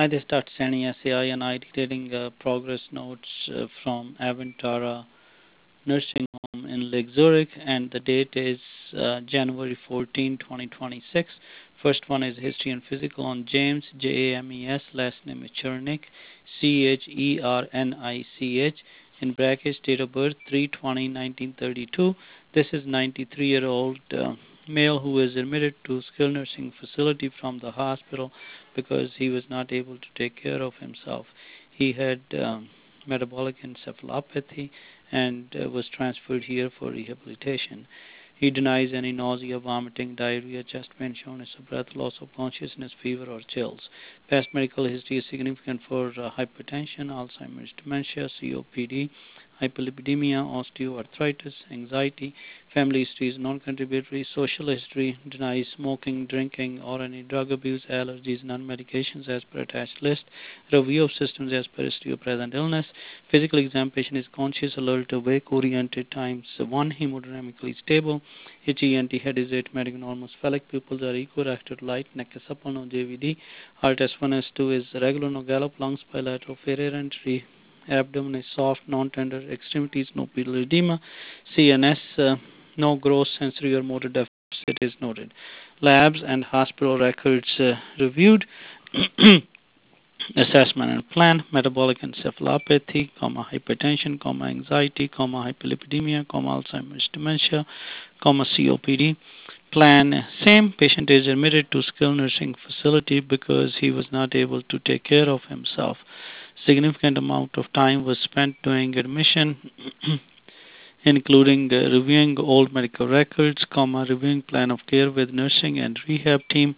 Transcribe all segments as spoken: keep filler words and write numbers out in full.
I just started sending S A I and I detailing uh, progress notes uh, from Avantara Nursing Home in Lake Zurich, and the date is uh, January fourteenth, twenty twenty-six. First one is History and Physical on James, J A M E S, last name is Chernik, C H E R N I C H, in brackets, date of birth three twenty nineteen thirty-two. This is ninety-three-year-old uh, male who is admitted to skilled nursing facility from the hospital because he was not able to take care of himself. He had um, metabolic encephalopathy and uh, was transferred here for rehabilitation. He denies any nausea, vomiting, diarrhea, chest pain, shortness of breath, loss of consciousness, fever, or chills. Past medical history is significant for uh, hypertension, Alzheimer's, dementia, C O P D, hyperlipidemia, osteoarthritis, anxiety. Family history is non-contributory. Social history denies smoking, drinking, or any drug abuse, allergies, non-medications as per attached list. Review of systems as per history of present illness. Physical exam patient is conscious, alert, awake, oriented, times one, hemodynamically stable. H E N T, head is arithmetic, normal, sphenic, pupils are equal, acted light, neck is supple, no J V D. Heart S one, S two is regular, no gallop, lungs bilateral, failure entry, abdomen is soft, non-tender, extremities, no pedal edema. C N S, uh, no gross sensory or motor deficit is noted. Labs and hospital records uh, reviewed. Assessment and plan: metabolic encephalopathy, comma, hypertension, comma, anxiety, comma, hyperlipidemia, comma, Alzheimer's, dementia, comma, C O P D. Plan: same patient is admitted to skilled nursing facility because he was not able to take care of himself. Significant amount of time was spent doing admission, including uh, reviewing old medical records, comma, reviewing plan of care with nursing and rehab team.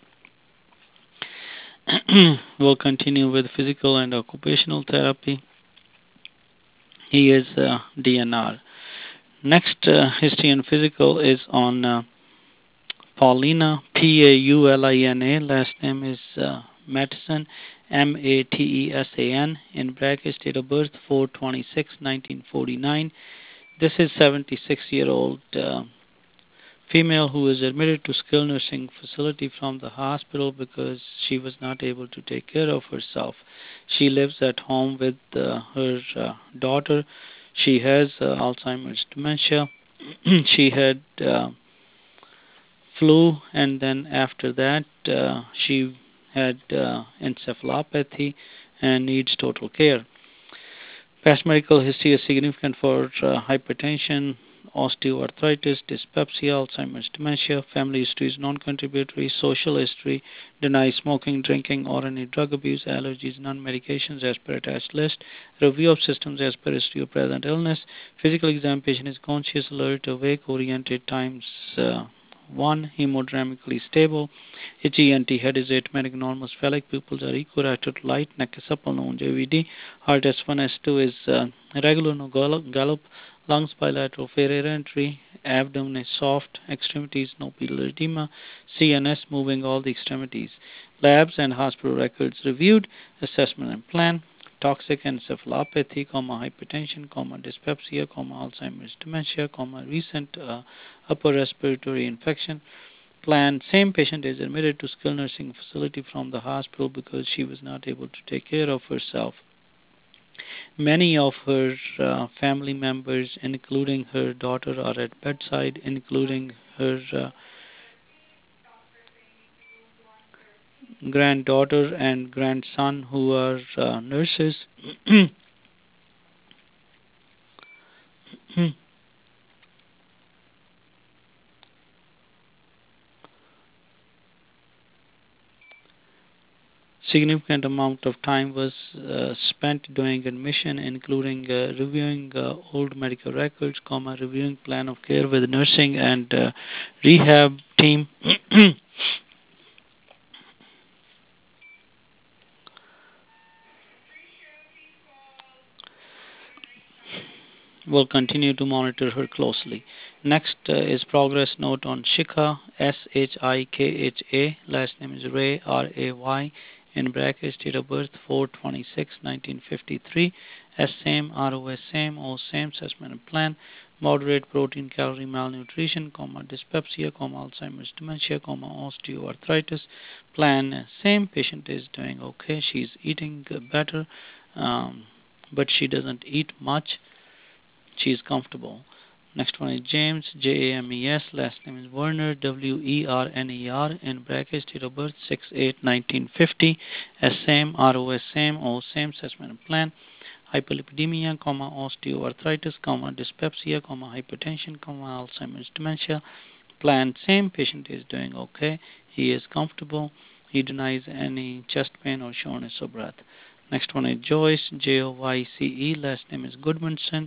Will continue with physical and occupational therapy. He is uh, D N R. Next, uh, history and physical is on uh, Paulina, P A U L I N A. Last name is uh, Matteson, M A T E S A N. In brackets, date of birth four twenty-six nineteen forty-nine. This is seventy-six-year-old uh, female who is admitted to skilled nursing facility from the hospital because she was not able to take care of herself. She lives at home with uh, her uh, daughter. She has uh, Alzheimer's, dementia. She had uh, flu, and then after that uh, she had uh, encephalopathy and needs total care. Past medical history is significant for uh, hypertension, osteoarthritis, dyspepsia, Alzheimer's, dementia. Family history is non-contributory. Social history denies smoking, drinking, or any drug abuse, allergies, non-medications as per attached list. Review of systems as per history of present illness. Physical exam patient is conscious, alert, awake, oriented, times uh, one, hemodynamically stable. H E N T, head is arithmetic, normal, sphenic, pupils are equilateral, light, neck is supple, no J V D. Heart S one, S two is uh, regular, no gallop, lungs bilateral, failure entry, abdomen is soft, extremities, no pedal edema, C N S moving all the extremities. Labs and hospital records reviewed, assessment and plan. Toxic encephalopathy, comma, hypertension, comma, dyspepsia, comma, Alzheimer's, dementia, comma, recent uh, upper respiratory infection. Plan: same patient is admitted to skilled nursing facility from the hospital because she was not able to take care of herself. Many of her uh, family members, including her daughter, are at bedside, including her uh, granddaughter and grandson, who are uh, nurses. Significant amount of time was uh, spent doing admission, including uh, reviewing uh, old medical records, comma, reviewing plan of care with nursing and uh, rehab team. Will continue to monitor her closely. Next uh, is progress note on Shikha, S H I K H A. Last name is Ray, R A Y. in brackets, date of birth four twenty-six nineteen fifty-three, S same, R O S same, O same, assessment and plan, moderate protein calorie malnutrition, comma, dyspepsia, comma, Alzheimer's dementia, comma, osteoarthritis, plan same, patient is doing okay, she's eating better, um, but she doesn't eat much, she's comfortable. Next one is James, J A M E S, last name is Werner, W E R N E R, in brackets, date of birth six eight nineteen fifty, S same, R O S same, O same, assessment and plan, hyperlipidemia, comma, osteoarthritis, comma, dyspepsia, comma, hypertension, comma, Alzheimer's dementia, plan same, patient is doing okay, he is comfortable, he denies any chest pain or shortness of breath. Next one is Joyce, J O Y C E, last name is Goodmanson,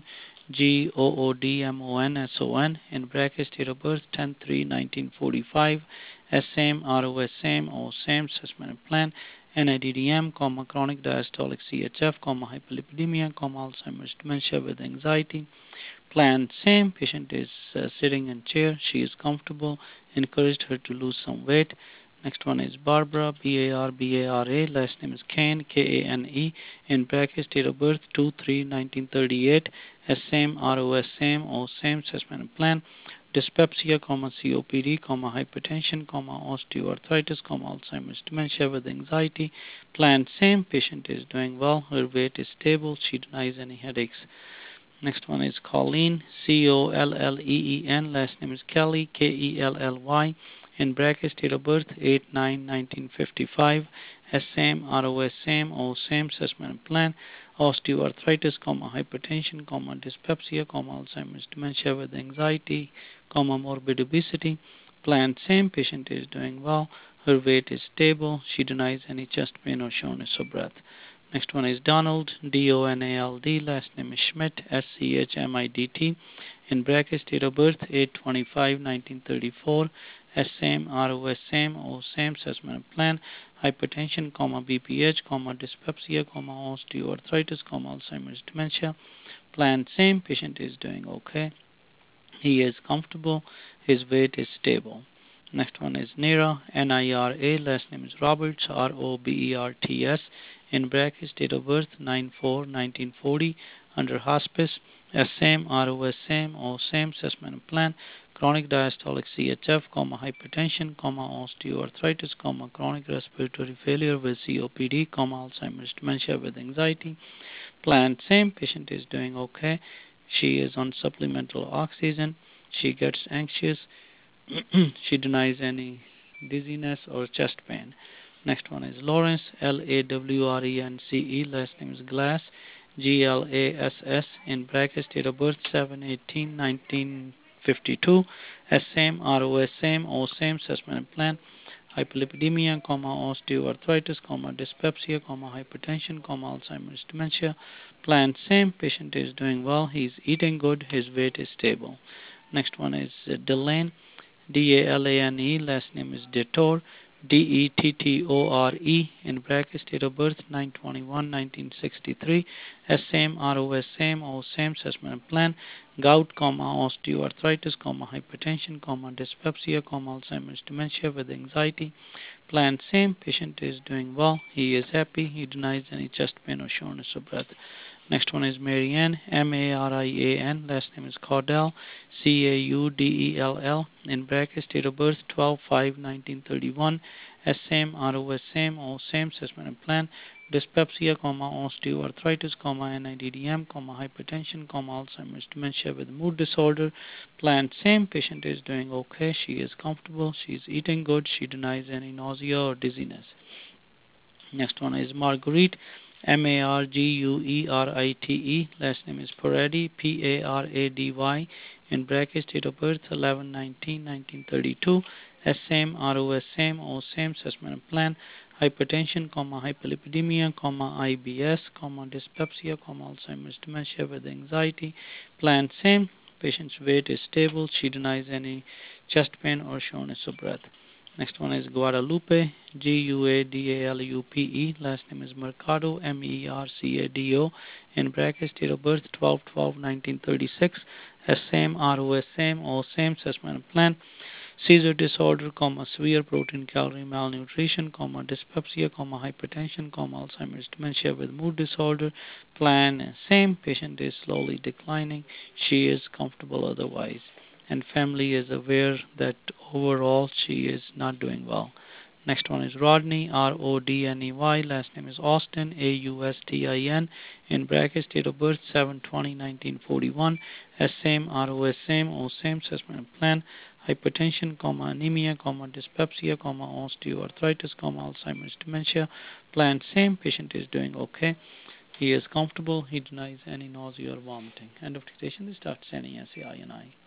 G O O D M O N S O N, in brackets, date of birth ten three nineteen forty-five, S same, R O S same, O same, assessment and plan, N I D D M, comma, chronic diastolic C H F, comma, hyperlipidemia, comma, Alzheimer's dementia with anxiety, plan same, patient is uh, sitting in chair, she is comfortable, encouraged her to lose some weight. Next one is Barbara, B A R B A R A, last name is Kane, K A N E, in brackets, date of birth two three nineteen thirty-eight, S same, R O S same, O same, assessment and plan, dyspepsia, comma, C O P D, comma, hypertension, comma, osteoarthritis, comma, Alzheimer's dementia with anxiety, plan same, patient is doing well, her weight is stable, she denies any headaches. Next one is Colleen, C O L L E E N, last name is Kelly, K E L L Y, in brackets, date of birth eight nine nineteen fifty-five, S same, R O S same, O same, assessment and plan, osteoarthritis, comma, hypertension, comma, dyspepsia, comma, Alzheimer's dementia with anxiety, comma, morbid obesity, plan same, patient is doing well, her weight is stable, she denies any chest pain or shortness of breath. Next one is Donald, D O N A L D, last name is Schmidt, S C H M I D T, in brackets, date of birth eight twenty-five nineteen thirty-four, S same, R O S same, O same, assessment and plan, hypertension, comma, B P H, comma, dyspepsia, comma, osteoarthritis, comma, Alzheimer's dementia, plan same, patient is doing okay, he is comfortable, his weight is stable. Next one is Nira, N I R A, last name is Roberts, R O B E R T S, in brackets, date of birth nine four nineteen forty, under hospice, S same, R O S same, O same, assessment and plan, chronic diastolic C H F, comma, hypertension, comma, osteoarthritis, comma, chronic respiratory failure with C O P D, comma, Alzheimer's dementia with anxiety, plan same, patient is doing okay, she is on supplemental oxygen, she gets anxious, she denies any dizziness or chest pain. Next one is Lawrence, L A W R E N C E, last name is Glass, G L A S S, in brackets, date of birth seven eighteen nineteen fifty-two, S same, R O S same, O same, assessment and plan, hyperlipidemia, comma, osteoarthritis, comma, dyspepsia, comma, hypertension, comma, Alzheimer's dementia, plan same, patient is doing well, he's eating good, his weight is stable. Next one is uh, Delane, D A L A N E, last name is Detor, D E T T O R E, in brackets, date of birth nine twenty-one nineteen sixty-three, S same, R O S same, O same, assessment and plan, gout, comma, osteoarthritis, comma, hypertension, comma, dyspepsia, comma, Alzheimer's dementia with anxiety, plan same, patient is doing well, he is happy, he denies any chest pain or shortness of breath. Next one is Marianne, M A R I A N, last name is Caudell, C A U D E L L, in brackets, date of birth twelve five nineteen thirty-one, S same, R O S same, O same, assessment and plan, dyspepsia, comma, osteoarthritis, comma, N I D D M, comma, hypertension, comma, Alzheimer's dementia with mood disorder, plan same, patient is doing okay, she is comfortable, she is eating good, she denies any nausea or dizziness. Next one is Marguerite, M A R G U E R I T E, last name is Parady, P A R A D Y, in brackets, date of birth eleven nineteen nineteen thirty-two, S same, R O S same, O same, assessment and plan, hypertension, comma, hyperlipidemia, comma, I B S, comma, dyspepsia, comma, Alzheimer's dementia with anxiety, plan same, patient's weight is stable, she denies any chest pain or shortness of breath. Next one is Guadalupe, G U A D A L U P E, last name is Mercado, M E R C A D O, in brackets, date of birth twelve twelve nineteen thirty-six, S same, R O S same, O same, assessment and plan, seizure disorder, comma, severe protein calorie malnutrition, comma, dyspepsia, comma, hypertension, comma, Alzheimer's dementia with mood disorder. Plan same. Patient is slowly declining. She is comfortable otherwise. And family is aware that overall she is not doing well. Next one is Rodney, R O D N E Y. Last name is Austin, A U S T I N. In brackets, date of birth seven twenty nineteen forty-one. S same, R O S same, O same, assessment plan. Hypertension, comma, anemia, comma, dyspepsia, comma, osteoarthritis, comma, Alzheimer's dementia. Plan same. Patient is doing okay. He is comfortable. He denies any nausea or vomiting. End of dictation. This starts N E S A I N I.